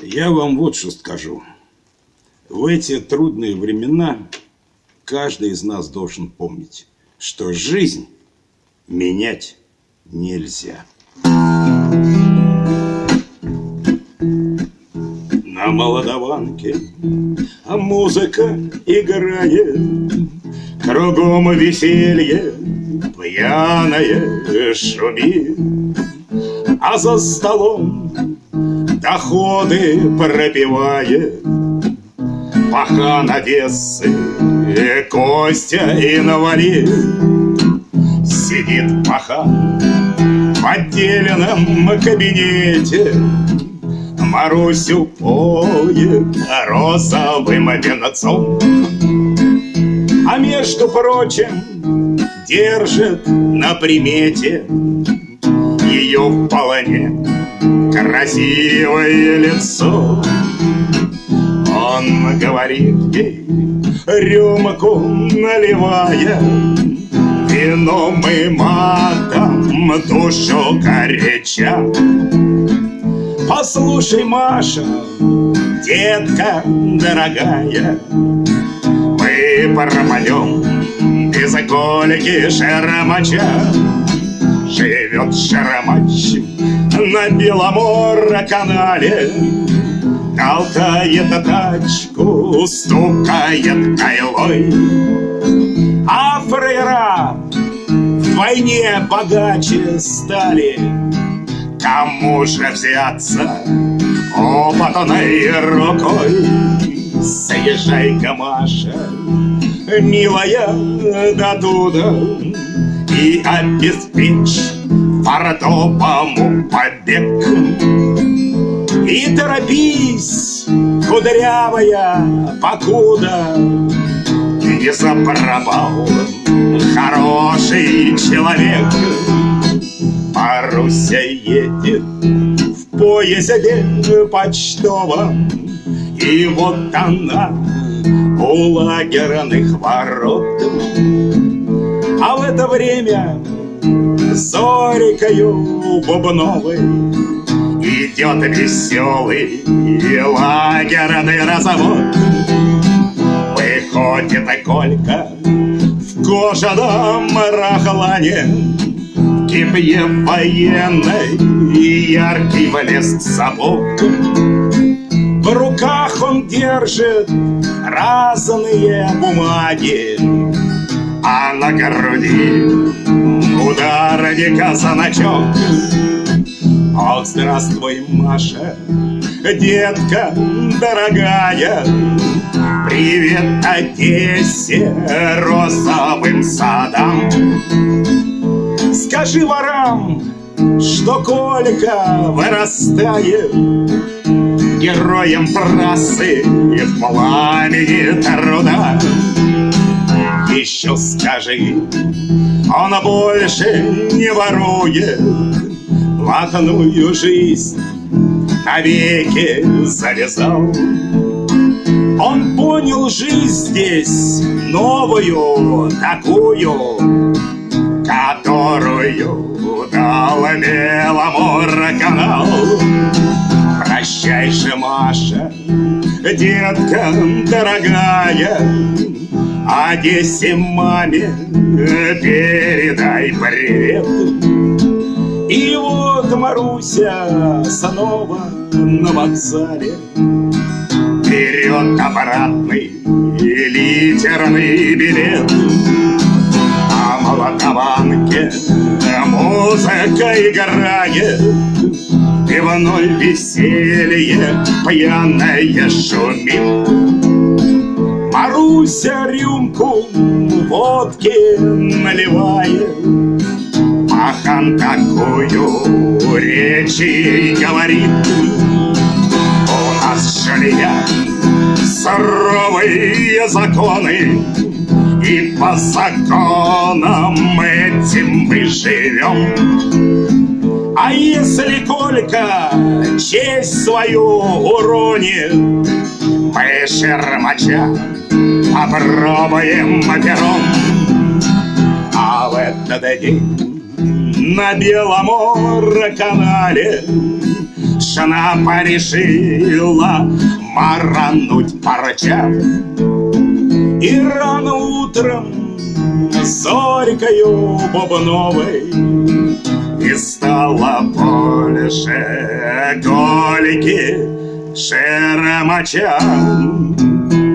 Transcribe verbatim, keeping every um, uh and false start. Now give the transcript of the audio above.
Я вам вот что скажу. В эти трудные времена каждый из нас должен помнить, что жизнь менять нельзя. На молдаванке музыка играет, кругом веселье пьяное шумит, а за столом доходы пропивает пахан Одессы Костя инвалид. Сидит пахан в отдельном кабинете, Марусю поет розовым венцом, а между прочим держит на примете ее вполне красивое лицо. Он говорит ей, рюмку наливая, вином и матом душу горяча: послушай, Маша, детка дорогая, мы пропадем без Кольки Шарамача. Живет Шарамач на Беломор-канале, толкает тачку, стукает кайлой, а фрейра вдвойне богаче стали. Кому же взяться опытной рукой? Съезжай-ка, Маша, милая, до туда и обеспечь фартовому побег. И торопись, кудрявая, покуда не запропал хороший человек. Маруся едет в поезде почтовом, и вот она у лагерных ворот. А в это время Зорикою Бубновой идет веселый лагерный разговор. Выходит Колька в кожаном рахлане, в кипе военной и яркий блеск сапог. В руках он держит разные бумаги, а на груди ударника значок. Ох, здравствуй, Маша, детка дорогая, привет Одессе, розовым садам. Скажи ворам, что Колька вырастает героем трассы в пламени труда. Еще скажи, он больше не ворует, блатную жизнь навеки завязал. Он понял жизнь здесь новую, такую, которую дал Беломор-канал. Прощай же, Маша, детка дорогая, Одессе маме передай привет. И вот Маруся снова на вокзале берет обратный литерный билет. А в молдаванке музыка играет, пивной веселье пьяное шумит. Маруся рюмку водки наливает, пахан такую речь и говорит: у нас жилья суровые законы, и по законам этим мы живем. А если Колька честь свою уронит, мы Шарамача попробуем пером. А в этот день на Беломор-канале жена порешила марануть парча. И рано утром зорькою бубновой и стало больше голики шеромача.